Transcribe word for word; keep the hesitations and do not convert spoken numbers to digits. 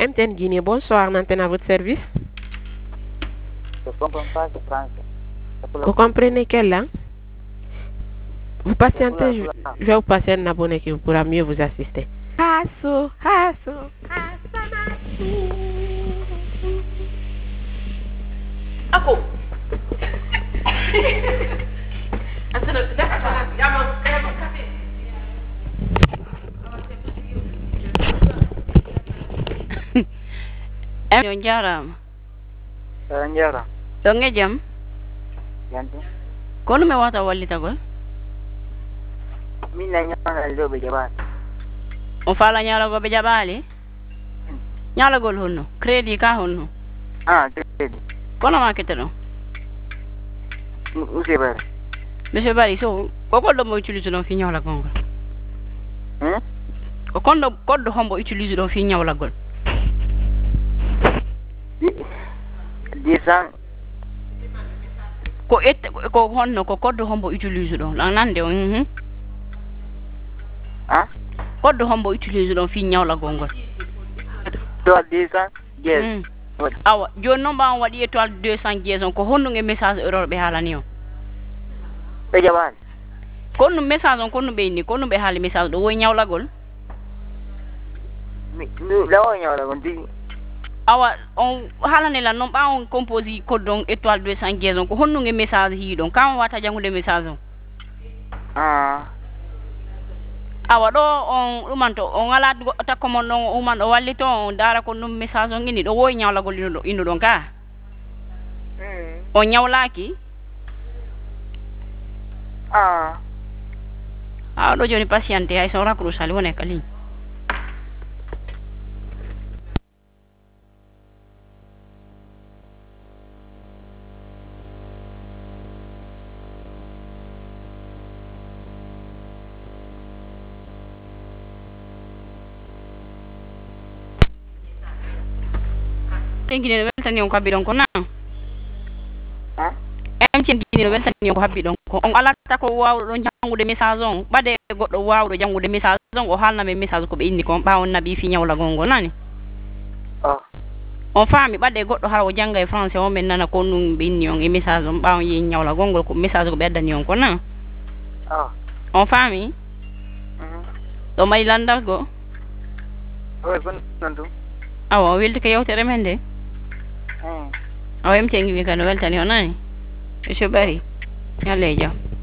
M T N Guinée, bonsoir, Nantenne à votre service. Je ne comprends pas le français. Vous comprenez quelle langue? Vous patientez, je, je vais vous passer un abonné qui pourra mieux vous assister. Hasso, hasso, hasanasu. Ako. Asana, dakata, yama, yama café. Em jaram. Sekarang Donge jam. ganti. Kono me wata wallita gol. Min na nyama do be jaban. On fala nyala go be jabali. Nyala gol honno. Credit ka honno. Ah, credit. Kono ma ketelo. Use bar. Monsieur Bari so ko koddo mo utilise don fi nyawla gonga. Hmm? Ko kondo koddo hombo utilise don fi nyawla gol. Disan Ko et ko honno ko koddo hombo utilise don lan nande on mhm. ah Koddo hombo utilise don fi nyawla gongol. do disan yes. Mm. Awa joni non ba on wadi étoile deux cents liaison ko honno nge message erreur be halani o. Be jaban. Konno message on konno be ni konno be hali message do woy nyawla gol. Mi nu lawo nyawla gonti. Awa on halane la non ba on composé code donc étoile deux cents liaison ko honno nge message hi don kam wata jangude message on. Ah. Awa do on umanto on ala ta commande on uman o wallito on dara ko num message on ngini do woy nyawla gol ino ino don ka. Hmm. On nyawlaki. Ah. Ah do joni patiente ay son raccroche ali wona kali. Tengine weltani on ko habidon ko na. Ah. Em tien gini weltani on ko habidon ko on alata ko wawdo jangude message on bade goddo wawdo jangude message on o halna me message ko be indi ko bawon nabi fi nyawla gongo nani. Oh. On fami bade goddo haro janga e français on men nana ko num be indi on e message on bawon yi nyawla gongol ko message ko beddani on ko na. Oh. On fami Mhm. do may landal go. Oh, kon nandu. Awa welti ke yewtere men de. Hmm. Awa em tengi wi kan weltani on nani. Monsieur Bari. Yalla e jam.